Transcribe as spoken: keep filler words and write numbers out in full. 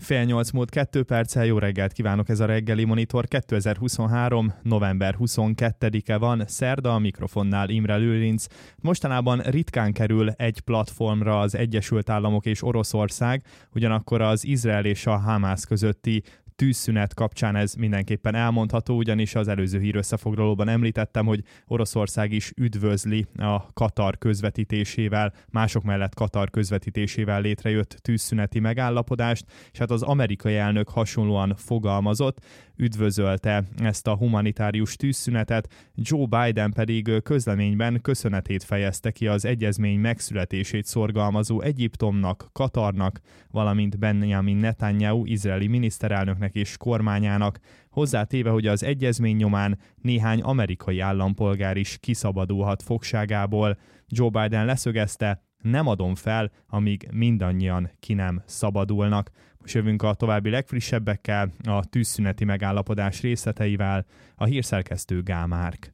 Fél nyolc múlt kettő perccel, jó reggelt kívánok, ez a reggeli Monitor. kétezer-huszonhárom. november huszonkettedike van, szerda, a mikrofonnál Imre Lőrinc. Mostanában ritkán kerül egy platformra az Egyesült Államok és Oroszország, ugyanakkor az Izrael és a Hamász közötti tűzszünet kapcsán ez mindenképpen elmondható, ugyanis az előző hír összefoglalóban említettem, hogy Oroszország is üdvözli a Katar közvetítésével, mások mellett Katar közvetítésével létrejött tűzszüneti megállapodást, és hát az amerikai elnök hasonlóan fogalmazott, üdvözölte ezt a humanitárius tűzszünetet, Joe Biden pedig közleményben köszönetét fejezte ki az egyezmény megszületését szorgalmazó Egyiptomnak, Katarnak, valamint Benjamin Netanyahu izraeli miniszterelnöknek és kormányának, hozzátéve, hogy az egyezmény nyomán néhány amerikai állampolgár is kiszabadulhat fogságából. Joe Biden leszögezte, nem adom fel, amíg mindannyian ki nem szabadulnak. Most jövünk a további legfrissebbekkel, a tűzszüneti megállapodás részleteivel, a hírszerkesztő Gál Márk.